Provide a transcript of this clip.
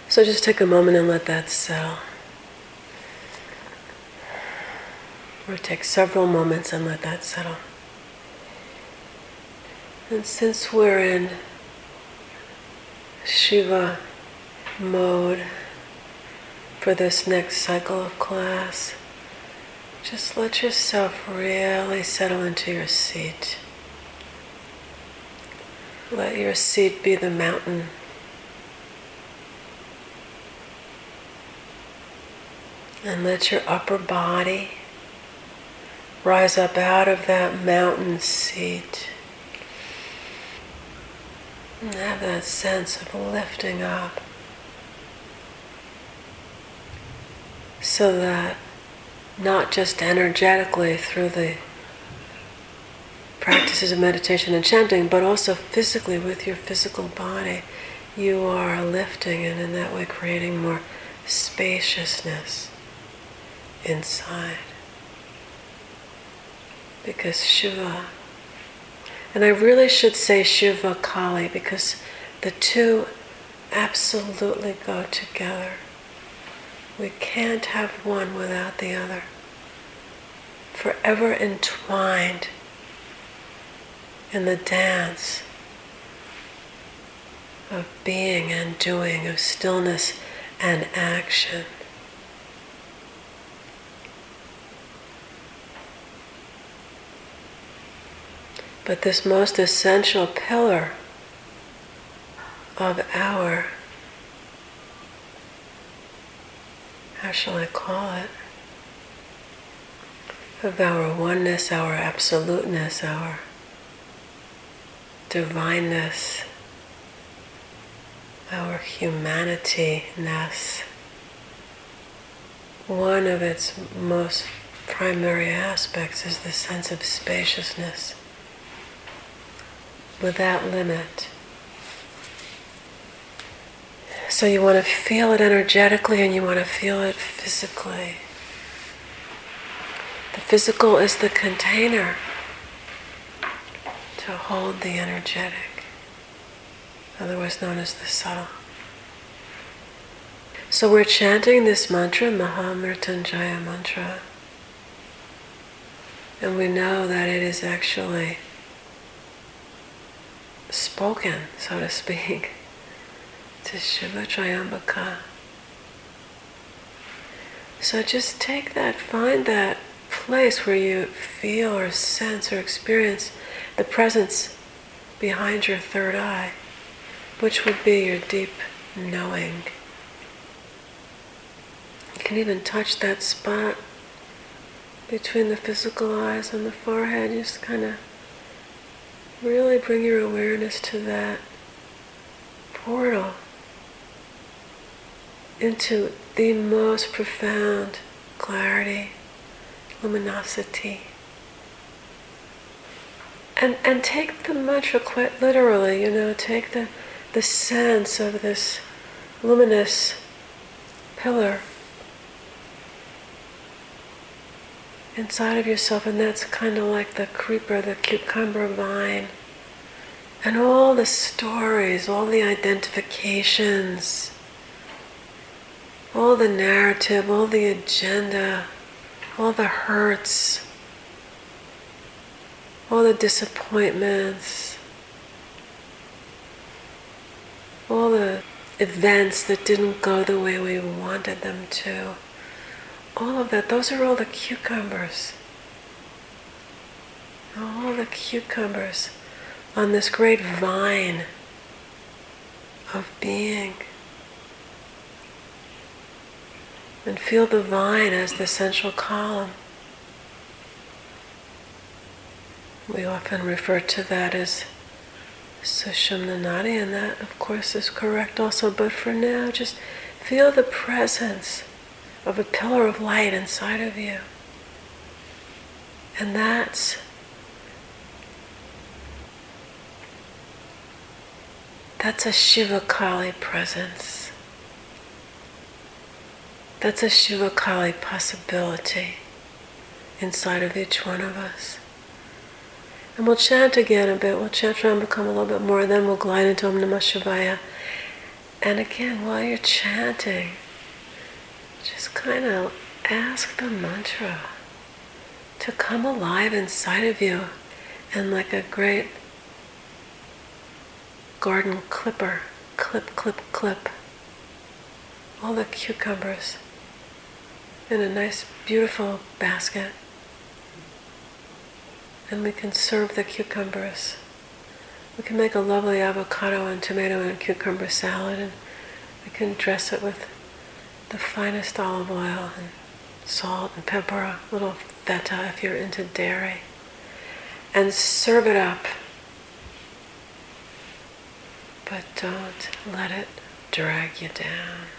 So just take a moment and let that settle. Or take several moments and let that settle. And since we're in Shiva mode for this next cycle of class, just let yourself really settle into your seat. Let your seat be the mountain. And let your upper body rise up out of that mountain seat. And have that sense of lifting up. So that not just energetically through the practices of meditation and chanting, but also physically with your physical body, you are lifting and in that way creating more spaciousness inside. Because Shiva, and I really should say Shiva Kali because the two absolutely go together. We can't have one without the other. Forever entwined in the dance of being and doing, of stillness and action. But this most essential pillar of our, how shall I call it, of our oneness, our absoluteness, our divineness, our humanity-ness. One of its most primary aspects is the sense of spaciousness without limit. So you want to feel it energetically and you want to feel it physically. The physical is the container to hold the energetic, otherwise known as the subtle. So we're chanting this mantra, Mahamrityunjaya mantra, and we know that it is actually spoken, so to speak, to Shiva Triambaka. So just take that, find that place where you feel or sense or experience the presence behind your third eye, which would be your deep knowing. You can even touch that spot between the physical eyes and the forehead. Just kind of really bring your awareness to that portal into the most profound clarity, luminosity. And take the mantra quite literally, take the sense of this luminous pillar inside of yourself, and that's kind of like the creeper, the cucumber vine, and all the stories, all the identifications, all the narrative, all the agenda, all the hurts, all the disappointments, all the events that didn't go the way we wanted them to. All of that, those are all the cucumbers. All the cucumbers on this great vine of being. And feel the vine as the central column. We often refer to that as Sushumna Nadi, and that of course is correct also, but for now just feel the presence of a pillar of light inside of you. And that's a Shiva Kali presence. That's a Shiva Kali possibility inside of each one of us. And we'll chant again a bit. We'll chant Triambakam a little bit more, and then we'll glide into Om Namah Shivaya. And again, while you're chanting, just kind of ask the mantra to come alive inside of you, and like a great garden clipper, clip, clip, clip, all the cucumbers in a nice, beautiful basket. And we can serve the cucumbers. We can make a lovely avocado and tomato and cucumber salad, and we can dress it with the finest olive oil and salt and pepper, a little feta if you're into dairy, and serve it up. But don't let it drag you down.